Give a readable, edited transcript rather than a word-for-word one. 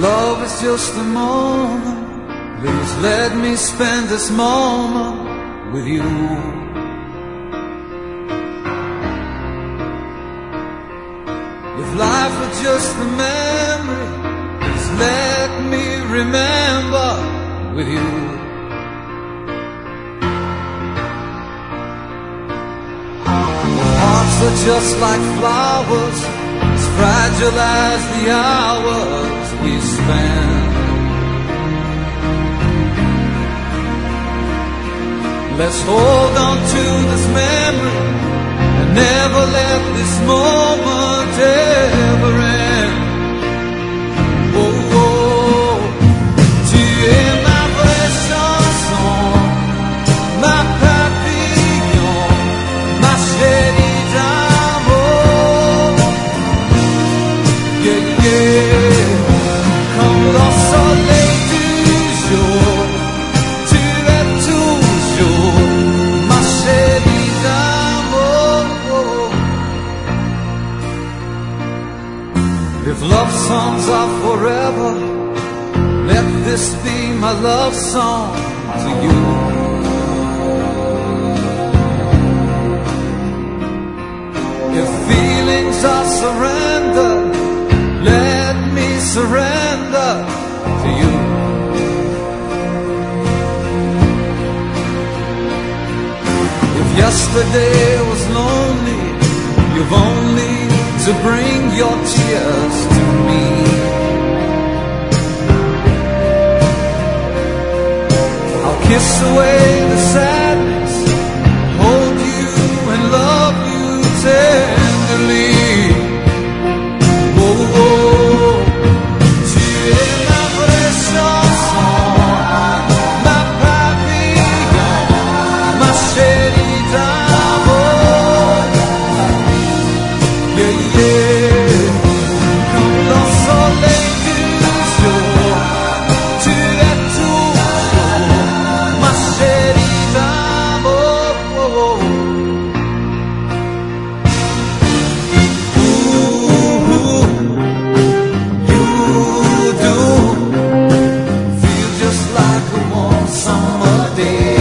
love is just a moment. Please let me spend this moment with you. If life were just a memory, please let me remember with you. Hearts are just like flowers, as fragile as the hours we spend. Let's hold on to this memory and never let this moment ever end. Oh, oh, tu es ma vraie chanson, ma papillon, ma chérie d'amour. Yeah, yeah, comme le soleil du jour, tu es toujours ma chérie d'amour. If love songs are forever, let this be my love song to you. If feelings are surrender, let me surrender to you. If yesterday was lonely, you've only to bring your tears to me. I'll kiss away the sadness, hold you and love you tenderly. Oh, oh, tu es ma vraie chanson, ma papillon, ma chérie d'amour. Yeah, yeah, comme le soleil du jour, tu es toujours ma chérie d'amour. Ooh, you do feel just like a warm summer day.